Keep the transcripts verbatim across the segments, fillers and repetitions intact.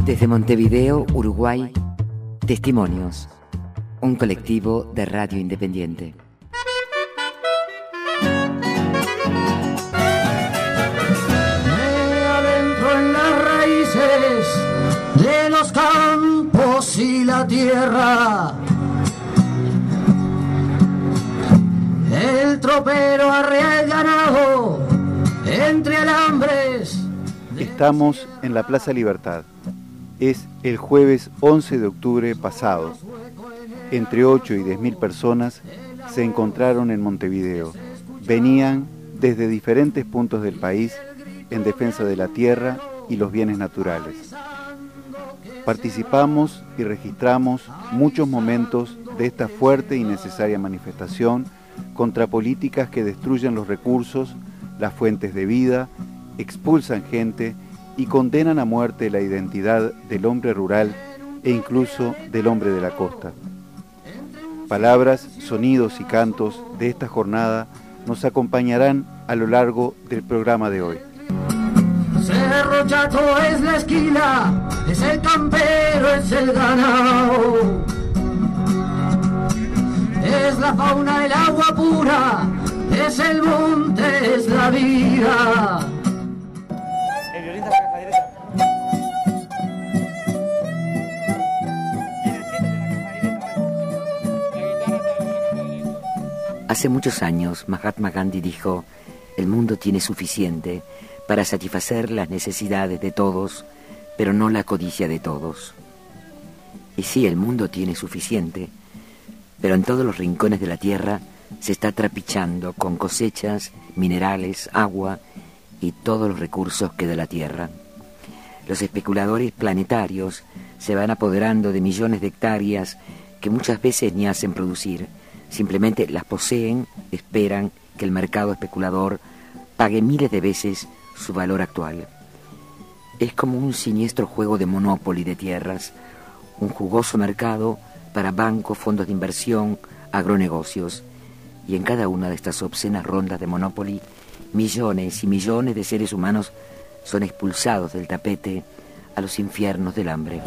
Desde Montevideo, Uruguay, Testimonios, un colectivo de radio independiente. Me adentro en las raíces de los campos y la tierra. El tropero arrea el ganado entre alambres. Estamos en la Plaza Libertad. Es el jueves once de octubre pasado. Entre ocho y diez mil personas se encontraron en Montevideo. Venían desde diferentes puntos del país en defensa de la tierra y los bienes naturales. Participamos y registramos muchos momentos de esta fuerte y necesaria manifestación contra políticas que destruyen los recursos, las fuentes de vida, expulsan gente y condenan a muerte la identidad del hombre rural e incluso del hombre de la costa. Palabras, sonidos y cantos de esta jornada nos acompañarán a lo largo del programa de hoy. Cerro Chato es la esquina, es el campero, es el ganado. Es la fauna, el agua pura, es el monte, es la vida. El violín de la caja derecha. Hace muchos años, Mahatma Gandhi dijo: el mundo tiene suficiente para satisfacer las necesidades de todos, pero no la codicia de todos. Y sí, el mundo tiene suficiente, pero en todos los rincones de la tierra se está trapichando con cosechas, minerales, agua y todos los recursos que da la tierra. Los especuladores planetarios se van apoderando de millones de hectáreas que muchas veces ni hacen producir, simplemente las poseen, esperan que el mercado especulador pague miles de veces su valor actual. Es como un siniestro juego de Monopoly de tierras, un jugoso mercado para bancos, fondos de inversión, agronegocios, y en cada una de estas obscenas rondas de Monopoly, millones y millones de seres humanos son expulsados del tapete a los infiernos del hambre.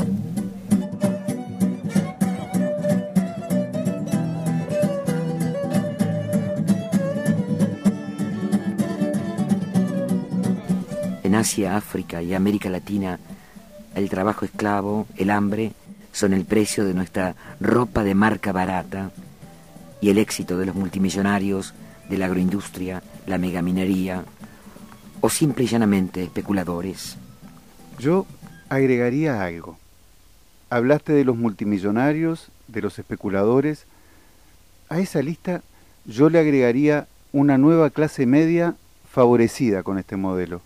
En Asia, África y América Latina, el trabajo esclavo, el hambre, son el precio de nuestra ropa de marca barata y el éxito de los multimillonarios, de la agroindustria, la megaminería o simple y llanamente especuladores. Yo agregaría algo. Hablaste de los multimillonarios, de los especuladores. A esa lista yo le agregaría una nueva clase media favorecida con este modelo.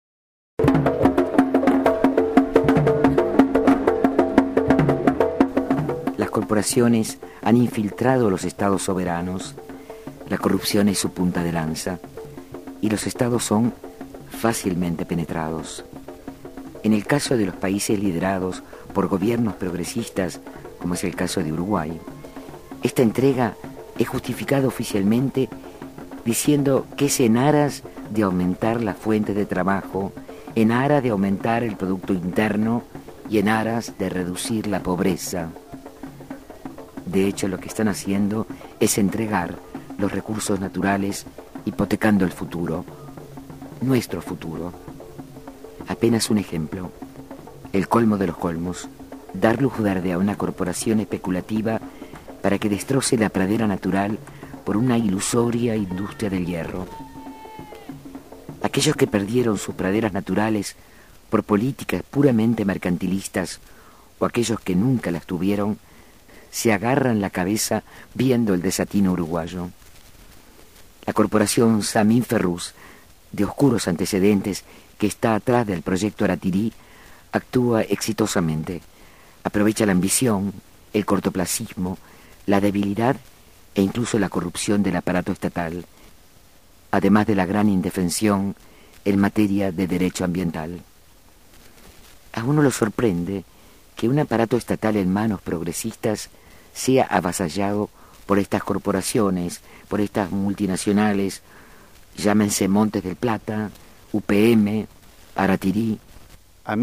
Las corporaciones han infiltrado los estados soberanos, la corrupción es su punta de lanza, y los estados son fácilmente penetrados. En el caso de los países liderados por gobiernos progresistas, como es el caso de Uruguay, esta entrega es justificada oficialmente diciendo que es en aras de aumentar la fuente de trabajo, en aras de aumentar el Producto Interno y en aras de reducir la pobreza. De hecho, lo que están haciendo es entregar los recursos naturales, hipotecando el futuro, nuestro futuro. Apenas un ejemplo, el colmo de los colmos, dar luz verde a una corporación especulativa para que destroce la pradera natural por una ilusoria industria del hierro. Aquellos que perdieron sus praderas naturales por políticas puramente mercantilistas o aquellos que nunca las tuvieron, se agarran la cabeza viendo el desatino uruguayo. La corporación Samim Ferrous, de oscuros antecedentes, que está atrás del proyecto Aratirí, actúa exitosamente. Aprovecha la ambición, el cortoplacismo, la debilidad e incluso la corrupción del aparato estatal, además de la gran indefensión en materia de derecho ambiental. A uno lo sorprende que un aparato estatal en manos progresistas sea avasallado por estas corporaciones, por estas multinacionales, llámense Montes del Plata, U P M, Aratirí. A mí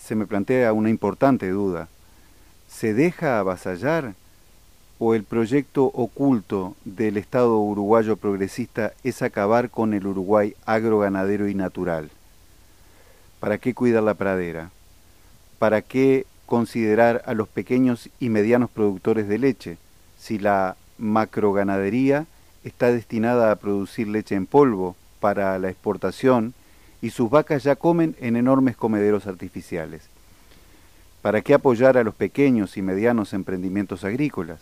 se me plantea una importante duda. ¿Se deja avasallar o el proyecto oculto del Estado uruguayo progresista es acabar con el Uruguay agroganadero y natural? ¿Para qué cuidar la pradera? ¿Para qué considerar a los pequeños y medianos productores de leche si la macroganadería está destinada a producir leche en polvo para la exportación y sus vacas ya comen en enormes comederos artificiales? ¿Para qué apoyar a los pequeños y medianos emprendimientos agrícolas?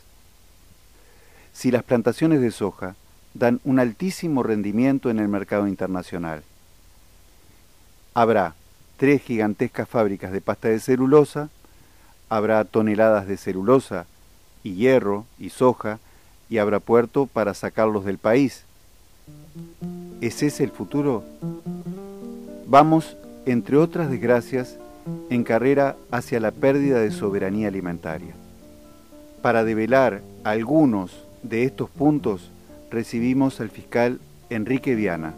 Si las plantaciones de soja dan un altísimo rendimiento en el mercado internacional, habrá tres gigantescas fábricas de pasta de celulosa, habrá toneladas de celulosa y hierro y soja, y habrá puerto para sacarlos del país. ¿Es ese el futuro? Vamos, entre otras desgracias, en carrera hacia la pérdida de soberanía alimentaria. Para develar algunos de estos puntos, recibimos al fiscal Enrique Viana.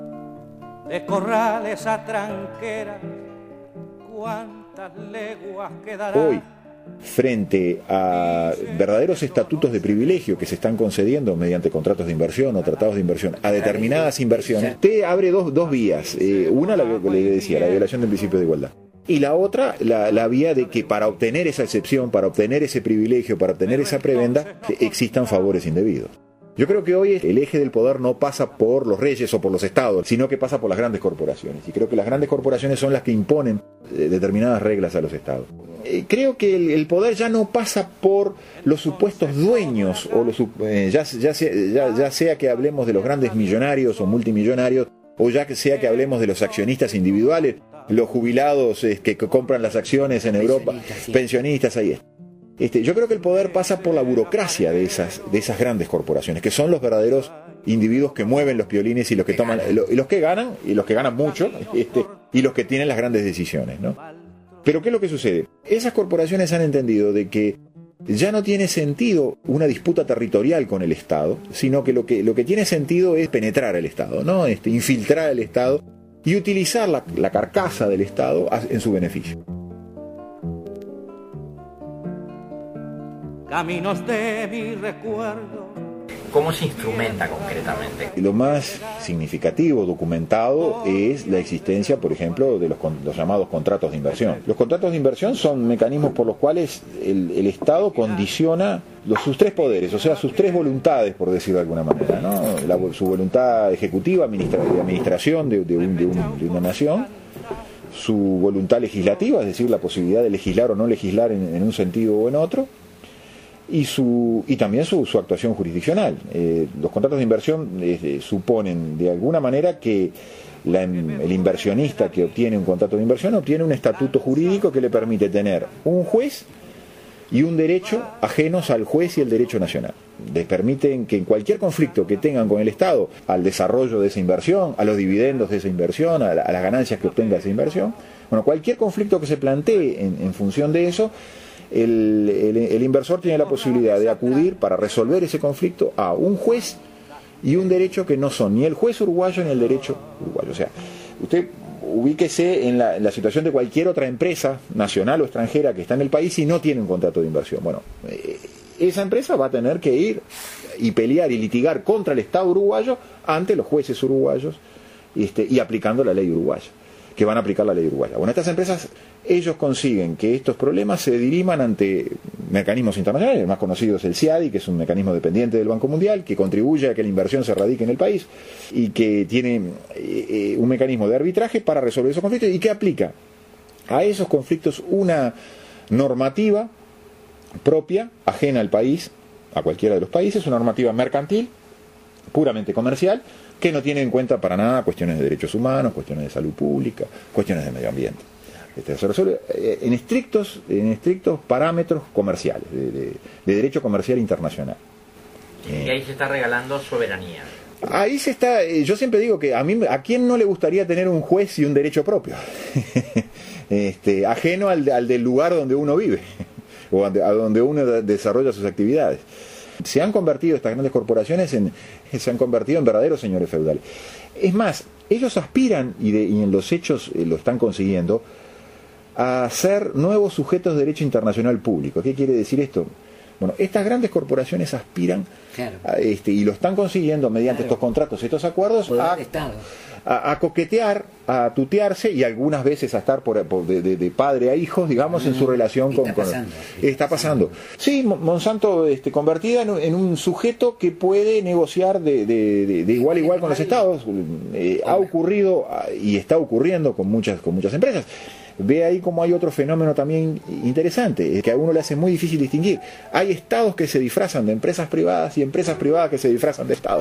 De Corrales a Tranquera, ¿cuántas leguas quedarán? Hoy, frente a verdaderos estatutos de privilegio que se están concediendo mediante contratos de inversión o tratados de inversión a determinadas inversiones, usted abre dos, dos vías. Eh, una, la que le decía, la violación del principio de igualdad. Y la otra, la, la vía de que para obtener esa excepción, para obtener ese privilegio, para obtener esa prebenda, existan favores indebidos. Yo creo que hoy el eje del poder no pasa por los reyes o por los estados, sino que pasa por las grandes corporaciones. Y creo que las grandes corporaciones son las que imponen eh, determinadas reglas a los estados. Eh, creo que el, el poder ya no pasa por los supuestos dueños, o los, eh, ya, ya, sea, ya, ya sea que hablemos de los grandes millonarios o multimillonarios, o ya que sea que hablemos de los accionistas individuales, los jubilados eh, que, que compran las acciones en Europa, sí. Pensionistas, ahí es. Este, yo creo que el poder pasa por la burocracia de esas, de esas grandes corporaciones, que son los verdaderos individuos que mueven los piolines y los que toman, lo, y los que ganan, y los que ganan mucho, este, y los que tienen las grandes decisiones, ¿no? Pero ¿qué es lo que sucede? Esas corporaciones han entendido de que ya no tiene sentido una disputa territorial con el Estado, sino que lo que, lo que tiene sentido es penetrar el Estado, ¿no? Este, infiltrar el Estado y utilizar la, la carcasa del Estado en su beneficio. Caminos de mi recuerdo. ¿Cómo se instrumenta concretamente? Lo más significativo, documentado, es la existencia, por ejemplo, de los, los llamados contratos de inversión. Los contratos de inversión son mecanismos por los cuales el, el Estado condiciona los, sus tres poderes, o sea, sus tres voluntades, por decirlo de alguna manera, ¿no? La, su voluntad ejecutiva, administra, de administración de, de, un, de, un, de una nación, su voluntad legislativa, es decir, la posibilidad de legislar o no legislar en, en un sentido o en otro, y su y también su, su actuación jurisdiccional. Eh, los contratos de inversión eh, suponen de alguna manera que la, el inversionista que obtiene un contrato de inversión obtiene un estatuto jurídico que le permite tener un juez y un derecho ajenos al juez y el derecho nacional. Les permiten que en cualquier conflicto que tengan con el Estado, al desarrollo de esa inversión, a los dividendos de esa inversión, a, la, a las ganancias que obtenga esa inversión, bueno, cualquier conflicto que se plantee en, en función de eso, El, el, el inversor tiene la posibilidad de acudir para resolver ese conflicto a un juez y un derecho que no son ni el juez uruguayo ni el derecho uruguayo. O sea, usted ubíquese en la, en la situación de cualquier otra empresa nacional o extranjera que está en el país y no tiene un contrato de inversión. Bueno, eh, esa empresa va a tener que ir y pelear y litigar contra el Estado uruguayo ante los jueces uruguayos este, y aplicando la ley uruguaya, que van a aplicar la ley uruguaya. Bueno, estas empresas, ellos consiguen que estos problemas se diriman ante mecanismos internacionales. El más conocido es el C I A D I, que es un mecanismo dependiente del Banco Mundial, que contribuye a que la inversión se radique en el país y que tiene eh, un mecanismo de arbitraje para resolver esos conflictos y que aplica a esos conflictos una normativa propia, ajena al país, a cualquiera de los países, una normativa mercantil, puramente comercial, que no tiene en cuenta para nada cuestiones de derechos humanos, cuestiones de salud pública, cuestiones de medio ambiente. Este, se resuelve en estrictos, en estrictos parámetros comerciales, de, de, de derecho comercial internacional. Y ahí se está regalando soberanía. Ahí se está, yo siempre digo que a mí, ¿a quién no le gustaría tener un juez y un derecho propio? este, ajeno al, al del lugar donde uno vive, o a donde uno desarrolla sus actividades. Se han convertido estas grandes corporaciones en, se han convertido en verdaderos señores feudales. Es más, ellos aspiran, y, de, y en los hechos eh, lo están consiguiendo, a ser nuevos sujetos de derecho internacional público. ¿Qué quiere decir esto? Bueno, estas grandes corporaciones aspiran, claro, a este, y lo están consiguiendo mediante claro. estos contratos, estos acuerdos, a, a, a coquetear, a tutearse y algunas veces a estar por, por de, de, de padre a hijos, digamos, mm, en su relación con... Está con pasando. Está pasando. Sí, Monsanto este, convertida en, en un sujeto que puede negociar de, de, de, de igual a igual con los estados. Eh, ha ocurrido y está ocurriendo con muchas, con muchas empresas. Ve ahí como hay otro fenómeno también interesante, que a uno le hace muy difícil distinguir. Hay estados que se disfrazan de empresas privadas y empresas privadas que se disfrazan de estados.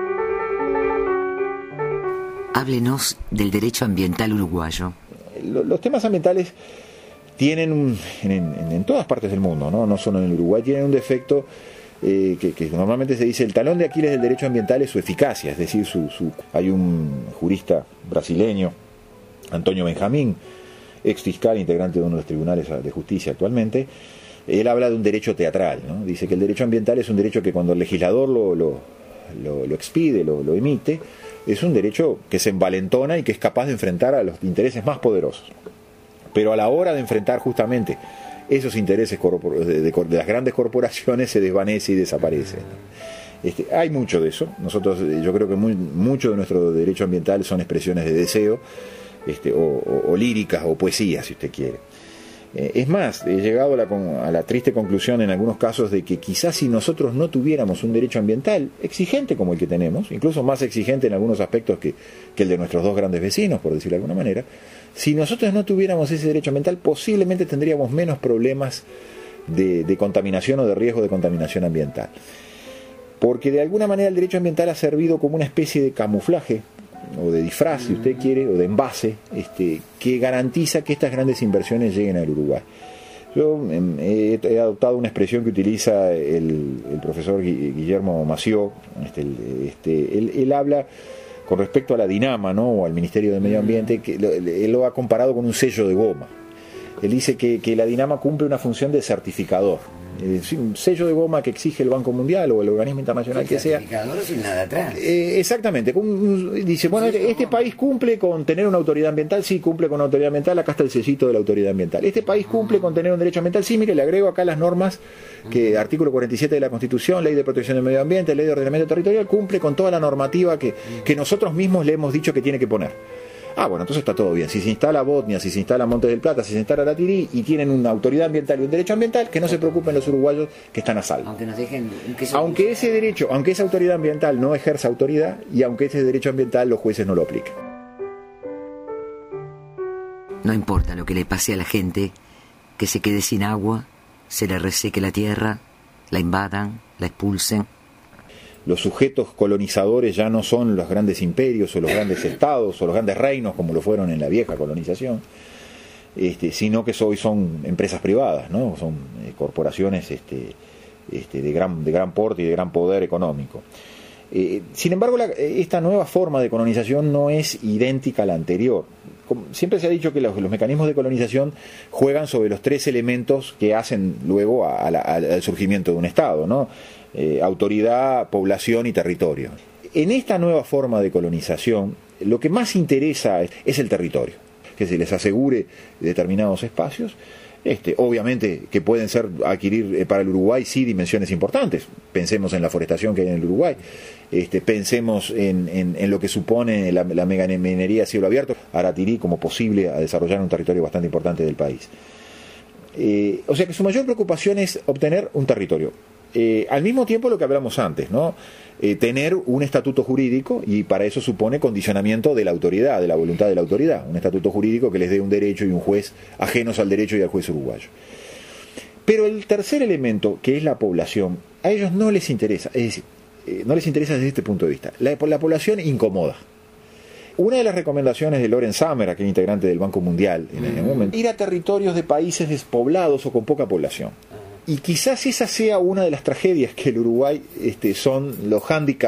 Háblenos del derecho ambiental uruguayo. Los temas ambientales tienen, un, en, en, en todas partes del mundo, no, no solo en el Uruguay, tienen un defecto eh, que, que normalmente se dice el talón de Aquiles del derecho ambiental es su eficacia, es decir, su, su, hay un jurista brasileño, Antonio Benjamín, ex fiscal, integrante de uno de los tribunales de justicia actualmente. Él habla de un derecho teatral, ¿no? Dice que el derecho ambiental es un derecho que cuando el legislador lo, lo, lo, lo expide, lo, lo emite, es un derecho que se envalentona y que es capaz de enfrentar a los intereses más poderosos. Pero a la hora de enfrentar justamente esos intereses de, de, de las grandes corporaciones se desvanece y desaparece. Este, hay mucho de eso. Nosotros, yo creo que muy, mucho de nuestro derecho ambiental son expresiones de deseo, Este, o, o, o líricas o poesías, si usted quiere. Eh, es más, he llegado a la, a la triste conclusión en algunos casos de que quizás si nosotros no tuviéramos un derecho ambiental exigente como el que tenemos, incluso más exigente en algunos aspectos que, que el de nuestros dos grandes vecinos, por decirlo de alguna manera, si nosotros no tuviéramos ese derecho ambiental, posiblemente tendríamos menos problemas de, de contaminación o de riesgo de contaminación ambiental. Porque de alguna manera el derecho ambiental ha servido como una especie de camuflaje o de disfraz, si usted quiere, o de envase, este, que garantiza que estas grandes inversiones lleguen al Uruguay. Yo eh, he, he adoptado una expresión que utiliza el, el profesor Guillermo Mació, este, este, él, él habla con respecto a la Dinama, ¿no?, o al Ministerio de Medio Ambiente, que lo, él lo ha comparado con un sello de goma. Él dice que, que la Dinama cumple una función de certificador. Eh, un sello de goma que exige el Banco Mundial o el organismo internacional que sea. Sin nada atrás. Eh, exactamente. Dice, bueno, este, este país cumple con tener una autoridad ambiental, sí, cumple con una autoridad ambiental, acá está el sellito de la autoridad ambiental. Este país cumple con tener un derecho ambiental, sí, mire, le agrego acá las normas, que artículo cuarenta y siete de la Constitución, Ley de Protección del Medio Ambiente, Ley de Ordenamiento Territorial, cumple con toda la normativa que, que nosotros mismos le hemos dicho que tiene que poner. Ah, bueno, entonces está todo bien. Si se instala Botnia, si se instala Montes del Plata, si se instala Latirí y tienen una autoridad ambiental y un derecho ambiental, que no se preocupen los uruguayos que están a salvo. Aunque nos dejen, aunque, aunque ese derecho, aunque esa autoridad ambiental no ejerza autoridad y aunque ese derecho ambiental los jueces no lo apliquen. No importa lo que le pase a la gente, que se quede sin agua, se le reseque la tierra, la invadan, la expulsen. Los sujetos colonizadores ya no son los grandes imperios o los grandes estados o los grandes reinos como lo fueron en la vieja colonización, este, sino que hoy son empresas privadas, ¿no? Son eh, corporaciones este, este, de, gran, de gran porte y de gran poder económico. Eh, sin embargo, la, esta nueva forma de colonización no es idéntica a la anterior. Como siempre se ha dicho que los, los mecanismos de colonización juegan sobre los tres elementos que hacen luego a, a la, al surgimiento de un Estado, ¿no? Eh, autoridad, población y territorio. En esta nueva forma de colonización, lo que más interesa es, es el territorio, que se les asegure determinados espacios, este, obviamente que pueden ser adquirir eh, para el Uruguay sí dimensiones importantes. Pensemos en la forestación que hay en el Uruguay, este, pensemos en, en, en lo que supone la, la megaminería a cielo abierto, Aratirí como posible a desarrollar un territorio bastante importante del país. Eh, o sea que su mayor preocupación es obtener un territorio. Eh, al mismo tiempo lo que hablamos antes, ¿no? Eh, tener un estatuto jurídico, y para eso supone condicionamiento de la autoridad, de la voluntad de la autoridad, un estatuto jurídico que les dé un derecho y un juez ajenos al derecho y al juez uruguayo. Pero el tercer elemento, que es la población, a ellos no les interesa, es decir, eh, no les interesa desde este punto de vista. La, la población incomoda. Una de las recomendaciones de Loren Summer, aquel integrante del Banco Mundial, en el momento, ir a territorios de países despoblados o con poca población. Y quizás esa sea una de las tragedias que el Uruguay este, son los hándicaps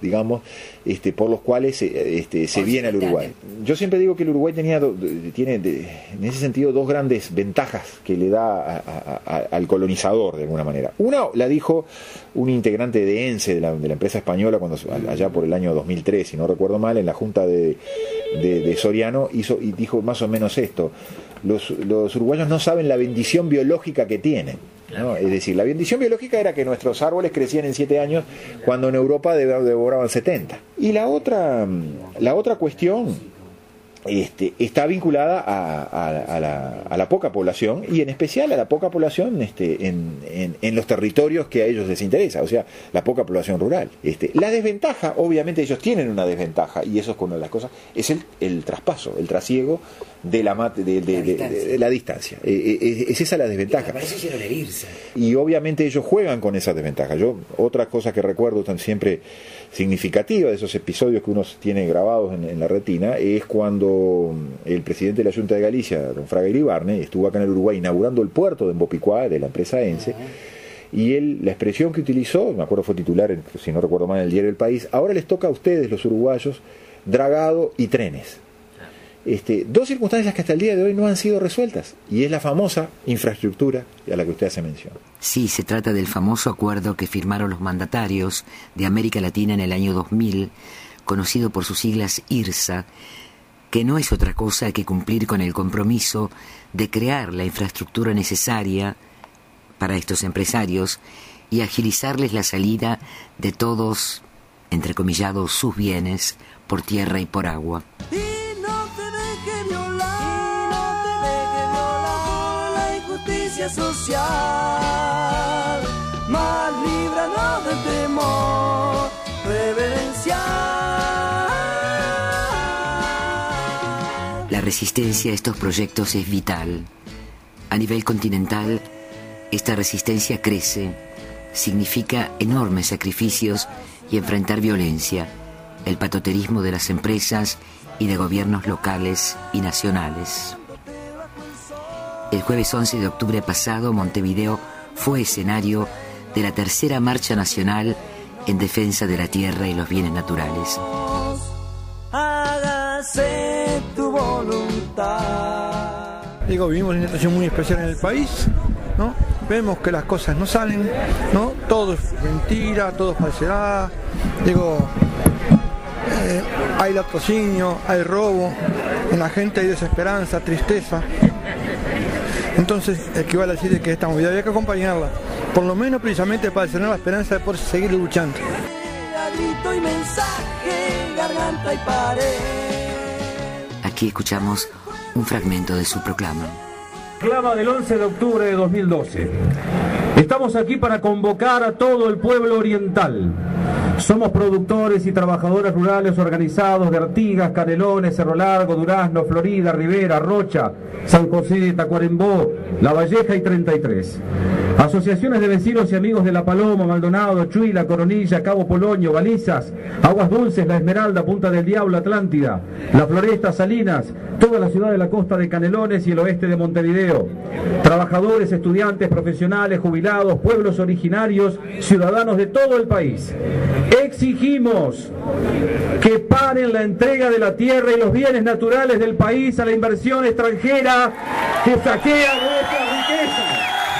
digamos, este, por los cuales este, se viene al Uruguay. Yo siempre digo que el Uruguay tenía do, tiene de, en ese sentido dos grandes ventajas que le da a, a, a, al colonizador, de alguna manera. Una la dijo un integrante de ENSE, de la, de la empresa española, cuando allá por el año dos mil tres, si no recuerdo mal, en la junta de, de, de Soriano, hizo y dijo más o menos esto: los, los uruguayos no saben la bendición biológica que tienen, ¿no? Es decir, la bendición biológica era que nuestros árboles crecían en siete años cuando en Europa devoraban setenta. Y la otra, la otra cuestión Este, está vinculada a, a, a, la, a la poca población, y en especial a la poca población este, en, en, en los territorios que a ellos les interesa, o sea, la poca población rural. Este, la desventaja, obviamente ellos tienen una desventaja, y eso es una de las cosas, es el, el traspaso, el trasiego de la, de, de, de, de, de, de la distancia. Es, es esa la desventaja. Para eso hicieron herirse. Y obviamente ellos juegan con esa desventaja. Yo, otra cosa que recuerdo tan siempre significativa de esos episodios que uno tiene grabados en, en la retina, es cuando el presidente de la Junta de Galicia, don Fraga Iribarne, estuvo acá en el Uruguay inaugurando el puerto de Embopicuá, de la empresa ENSE, uh-huh. Y él, la expresión que utilizó, me acuerdo fue titular, en, si no recuerdo mal, en el diario El País: ahora les toca a ustedes, los uruguayos, dragado y trenes. Este, dos circunstancias que hasta el día de hoy no han sido resueltas, y es la famosa infraestructura a la que usted hace mención. Sí, se trata del famoso acuerdo que firmaron los mandatarios de América Latina en el año dos mil, conocido por sus siglas IRSA, que no es otra cosa que cumplir con el compromiso de crear la infraestructura necesaria para estos empresarios y agilizarles la salida de todos, entrecomillados, sus bienes por tierra y por agua. Social, más líbranos del temor reverencial. La resistencia a estos proyectos es vital. A nivel continental, esta resistencia crece, significa enormes sacrificios y enfrentar violencia, el patoterismo de las empresas y de gobiernos locales y nacionales. El jueves once de octubre pasado, Montevideo fue escenario de la tercera marcha nacional en defensa de la tierra y los bienes naturales. Hágase tu voluntad. Digo, vivimos en una situación muy especial en el país, ¿no? Vemos que las cosas no salen, ¿no? Todo es mentira, todo es falsedad. Digo, eh, hay latrocinio, hay robo, en la gente hay desesperanza, tristeza. Entonces equivale a decir que esta movida había que acompañarla, por lo menos precisamente para tener la esperanza de poder seguir luchando. Grito y mensaje, garganta y pared. Aquí escuchamos un fragmento de su proclama. Proclama del once de octubre de dos mil doce. Estamos aquí para convocar a todo el pueblo oriental. Somos productores y trabajadores rurales organizados de Artigas, Canelones, Cerro Largo, Durazno, Florida, Rivera, Rocha, San José, Tacuarembó, La Valleja y treinta y tres. Asociaciones de vecinos y amigos de La Paloma, Maldonado, Chuila, Coronilla, Cabo Polonio, Balizas, Aguas Dulces, La Esmeralda, Punta del Diablo, Atlántida, La Floresta, Salinas, toda la ciudad de la costa de Canelones y el oeste de Montevideo. Trabajadores, estudiantes, profesionales, jubilados, pueblos originarios, ciudadanos de todo el país. Exigimos que paren la entrega de la tierra y los bienes naturales del país a la inversión extranjera que saquea nuestras riquezas.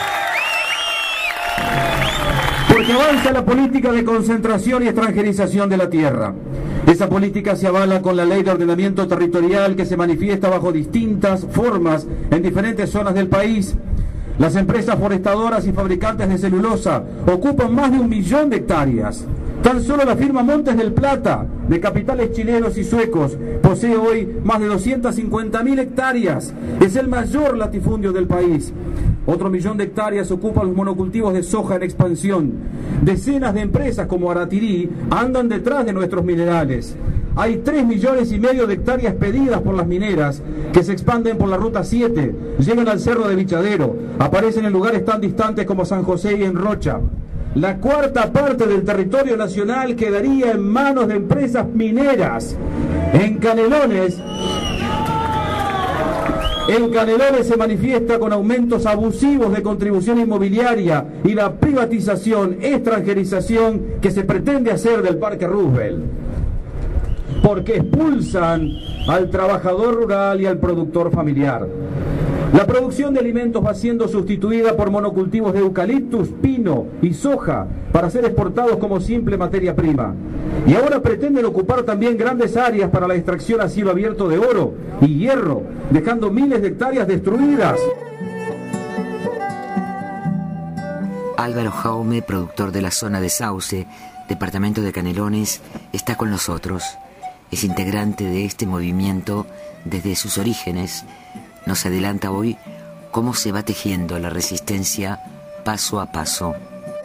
Porque avanza la política de concentración y extranjerización de la tierra. Esa política se avala con la ley de ordenamiento territorial que se manifiesta bajo distintas formas en diferentes zonas del país. Las empresas forestadoras y fabricantes de celulosa ocupan más de un millón de hectáreas. Tan solo la firma Montes del Plata, de capitales chilenos y suecos, posee hoy más de doscientas cincuenta mil hectáreas. Es el mayor latifundio del país. Otro millón de hectáreas ocupan los monocultivos de soja en expansión. Decenas de empresas como Aratirí andan detrás de nuestros minerales. Hay tres millones y medio de hectáreas pedidas por las mineras que se expanden por la Ruta siete, llegan al Cerro de Bichadero, aparecen en lugares tan distantes como San José y en Rocha. La cuarta parte del territorio nacional quedaría en manos de empresas mineras. En Canelones, En Canelones se manifiesta con aumentos abusivos de contribución inmobiliaria y la privatización, extranjerización que se pretende hacer del Parque Roosevelt. Porque expulsan al trabajador rural y al productor familiar. La producción de alimentos va siendo sustituida por monocultivos de eucaliptus, pino y soja para ser exportados como simple materia prima. Y ahora pretenden ocupar también grandes áreas para la extracción a cielo abierto de oro y hierro, dejando miles de hectáreas destruidas. Álvaro Jaume, productor de la zona de Sauce, departamento de Canelones, está con nosotros. Es integrante de este movimiento desde sus orígenes. Nos adelanta hoy cómo se va tejiendo la resistencia paso a paso.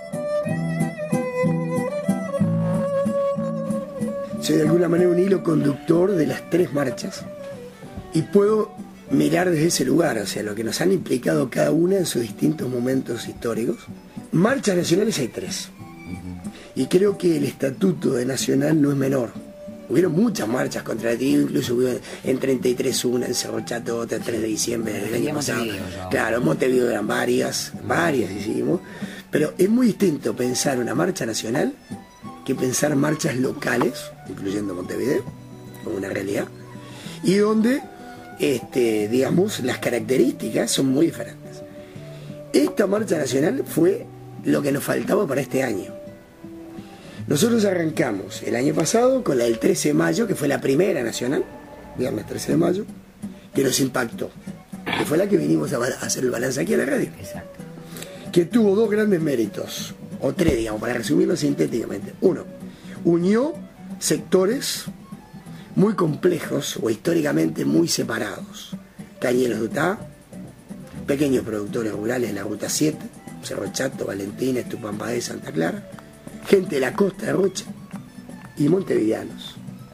Soy de alguna manera un hilo conductor de las tres marchas y puedo mirar desde ese lugar, o sea, lo que nos han implicado cada una en sus distintos momentos históricos. Marchas nacionales hay tres y creo que el estatuto de nacional no es menor. Hubieron muchas marchas contra el Tío, incluso hubo en treinta y tres una, en Cerro Chato, otra el tres de diciembre del año pasado. Claro, en Montevideo eran varias, varias hicimos, pero es muy distinto pensar una marcha nacional que pensar marchas locales, incluyendo Montevideo, como una realidad, y donde, este, digamos, las características son muy diferentes. Esta marcha nacional fue lo que nos faltaba para este año. Nosotros arrancamos el año pasado con la del trece de mayo, que fue la primera nacional, viernes trece de mayo, que nos impactó, que fue la que vinimos a hacer el balance aquí a la radio. Exacto. Que tuvo dos grandes méritos, o tres, digamos, para resumirlo sintéticamente. Uno, unió sectores muy complejos o históricamente muy separados. Cañeros de Utah, pequeños productores rurales en la Ruta siete, Cerro Chato, Valentina, Tupampadé, Santa Clara, gente de la costa de Rocha y montevideanos.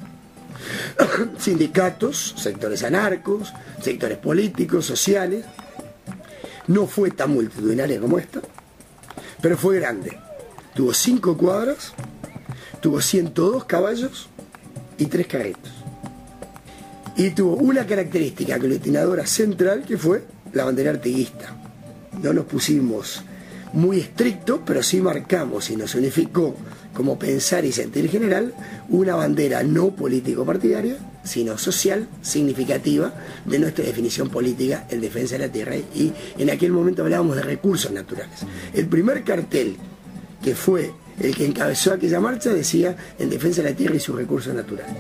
Sindicatos, sectores anarcos, sectores políticos, sociales. No fue tan multitudinaria como esta, pero fue grande. Tuvo cinco cuadras, tuvo ciento dos caballos y tres carritos. Y tuvo una característica aglutinadora central que fue la bandera artiguista. No nos pusimos muy estrictos, pero sí marcamos y nos unificó como pensar y sentir general una bandera no político-partidaria, sino social, significativa de nuestra definición política en defensa de la tierra. Y en aquel momento hablábamos de recursos naturales. El primer cartel, que fue el que encabezó aquella marcha, decía en defensa de la tierra y sus recursos naturales.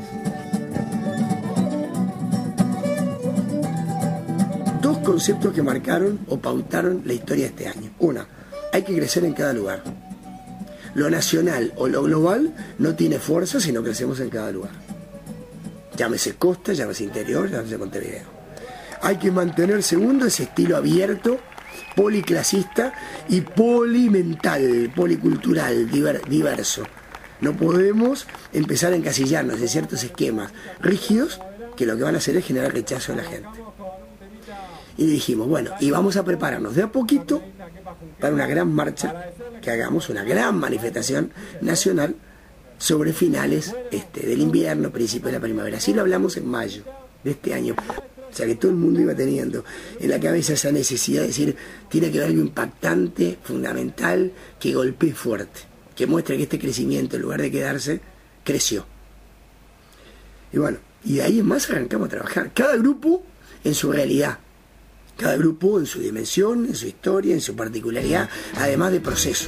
Dos conceptos que marcaron o pautaron la historia de este año. Una, hay que crecer en cada lugar. Lo nacional o lo global no tiene fuerza si no crecemos en cada lugar. Llámese costa, llámese interior, llámese Montevideo. Hay que mantener, segundo, ese estilo abierto, policlasista y polimental, policultural, diver, diverso. No podemos empezar a encasillarnos en ciertos esquemas rígidos que lo que van a hacer es generar rechazo a la gente. Y dijimos, bueno, y vamos a prepararnos de a poquito para una gran marcha que hagamos, una gran manifestación nacional sobre finales este, del invierno, principios de la primavera. Así lo hablamos en mayo de este año. O sea que todo el mundo iba teniendo en la cabeza esa necesidad de decir, tiene que haber algo impactante, fundamental, que golpee fuerte, que muestre que este crecimiento, en lugar de quedarse, creció. Y bueno, y de ahí en más arrancamos a trabajar. Cada grupo en su realidad. Cada grupo en su dimensión, en su historia, en su particularidad, además de procesos.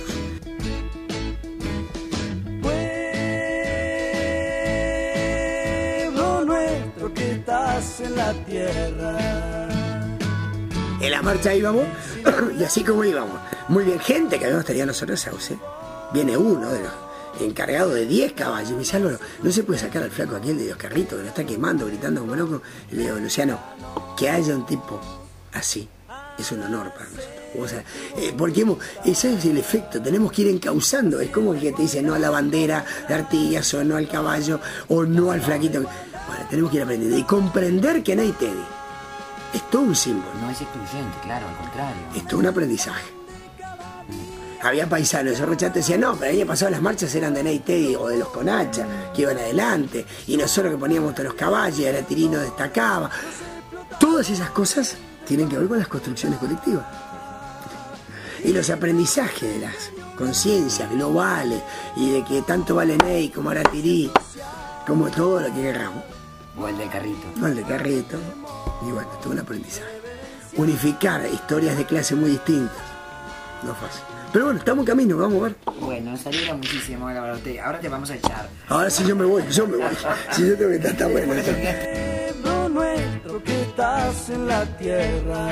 Pueblo nuestro que estás en la tierra. En la marcha íbamos, y así como íbamos, muy bien, gente que habíamos tenido nosotros Sauce, viene uno de los encargados de diez caballos, y me dice, Álvaro, no se puede sacar al flaco aquel de los carritos, que lo está quemando, gritando como loco. Y le digo, Luciano, que haya un tipo así es un honor para nosotros. O sea, eh, porque hemos, ese es el efecto, tenemos que ir encauzando. Es como el que te dice no a la bandera de Artigas, o no al caballo, o no al flaquito. Bueno, tenemos que ir aprendiendo y comprender que nadie te di. Es todo un símbolo. No es excluyente, claro, al contrario. Es todo un aprendizaje. Había paisanos de Cerro Chato que decían, no, pero el año pasado las marchas eran de Ney Teddy o de los Conacha, que iban adelante, y nosotros que poníamos todos los caballos, y Aratirino destacaba. Todas esas cosas tienen que ver con las construcciones colectivas. Y los aprendizajes de las conciencias globales y de que tanto vale Ney como Aratirí, como todo lo que queramos. O el de Carrito. O el de Carrito. Y bueno, todo un aprendizaje. Unificar historias de clase muy distintas. No es fácil. Pero bueno, estamos en camino, vamos a ver. Bueno, nos alegra muchísimo, ahora te, ahora te vamos a echar. Ahora sí yo me voy, yo me voy. Si yo tengo que estar, está bueno. Pueblo nuestro que estás en la tierra,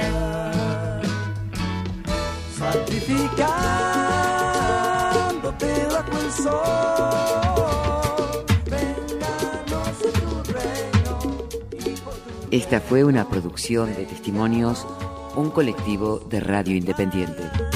sacrificándote bajo el sol, vénganos tu reino. Esta fue una producción de Testimonios, un colectivo de radio independiente.